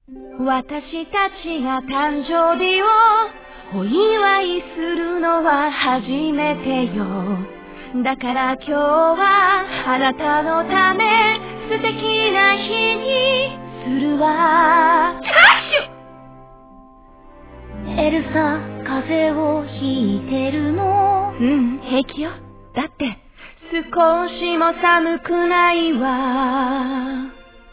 私たちが誕生日をお祝いするのは初めてよ。だから今日はあなたのため素敵な日にするわ。 エルサ、風邪をひいてるの？ 平気よ。だって少しも寒くないわ。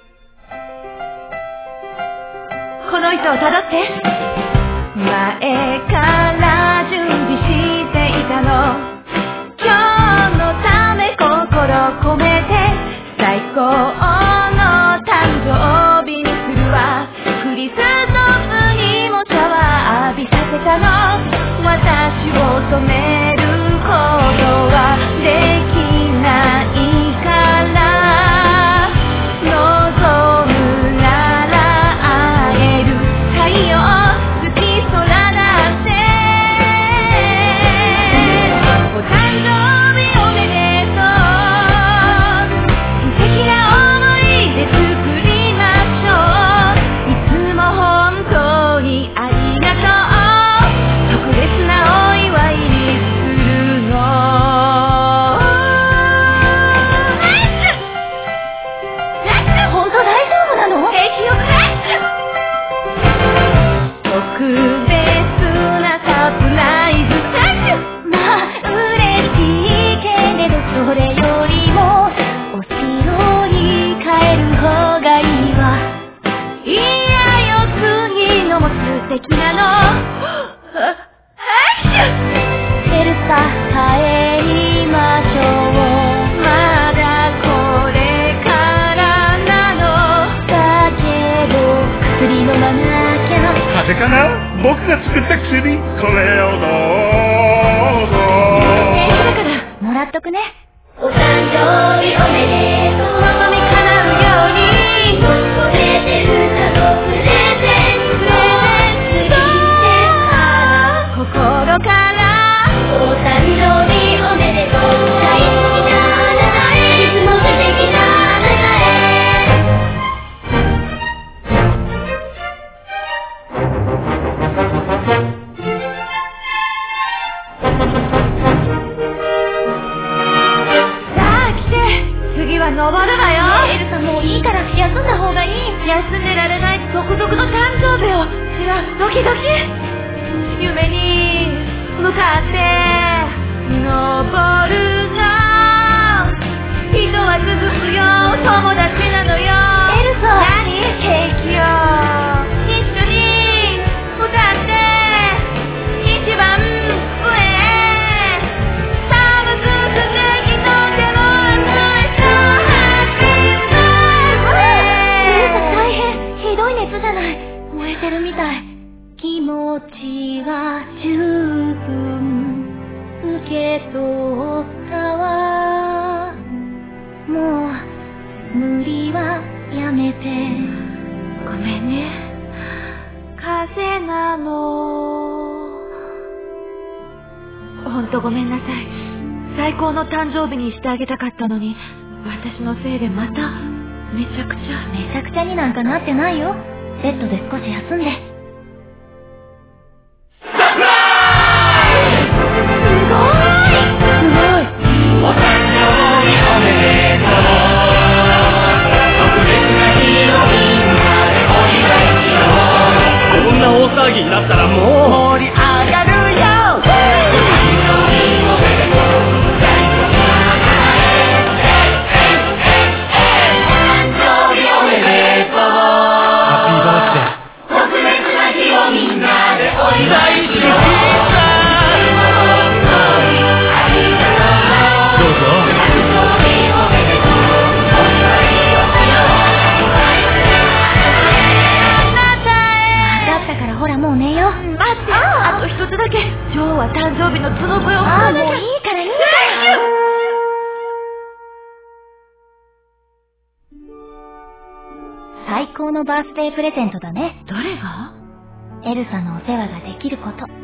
この糸をたどって。前から準備していたの。今日のため心込めて最高の誕生日にするわ。クリスマスにもシャワー浴びさせたの。私を止めることはできないから望むなら会える太陽月空だってお誕生日おめでとう素敵な思い出作りましょういつも本当にありがとう特別なお祝いにするの本当大丈夫なの？ 平気よ特別なサプライズまあ、嬉しいけれどそれよりもお城に帰る方がいいわ。 いやよ次のも素敵なのエルサ、帰りましょう。 まだこれからなのだけど薬飲まなきゃ。 風邪かな？僕が作った薬、これをどうぞ。 だからもらっとくね。 お誕生日おめでとう。 望み叶うようにこれで歌のプレゼント心からお誕生日おめでとう。大好きなあなたへいつも素敵なあなたへ。 さあ来て次は登るわよ。 エルサ、もういいから休んだ方がいい。 休んでられない独特の誕生日を違うドキドキ夢に向かって登るの人は続くよ友達なのよ。 エルサ、 何平気よ一緒に歌って一番上へ寒くすねぎの手をエルサ、大変。ひどい熱じゃない。燃えてるみたい。気持ちは十分受け取ったわ。もう無理はやめて。 ごめんね風邪なの。ほんとごめんなさい。最高の誕生日にしてあげたかったのに私のせいでまためちゃくちゃ。 めちゃくちゃになんかなってないよ。ベッドで少し休んで。 大騒ぎになったらもう盛り上がるよ。 ハッピーバースデー。 特別な日をみんなでお祝いしよう。 どうぞ。 ほら、もう寝よう。 待って、あと一つだけ。今日は誕生日のつのぶよ。 もういいからいいから。最高のバースデープレゼントだね。 誰が？ エルサのお世話ができること。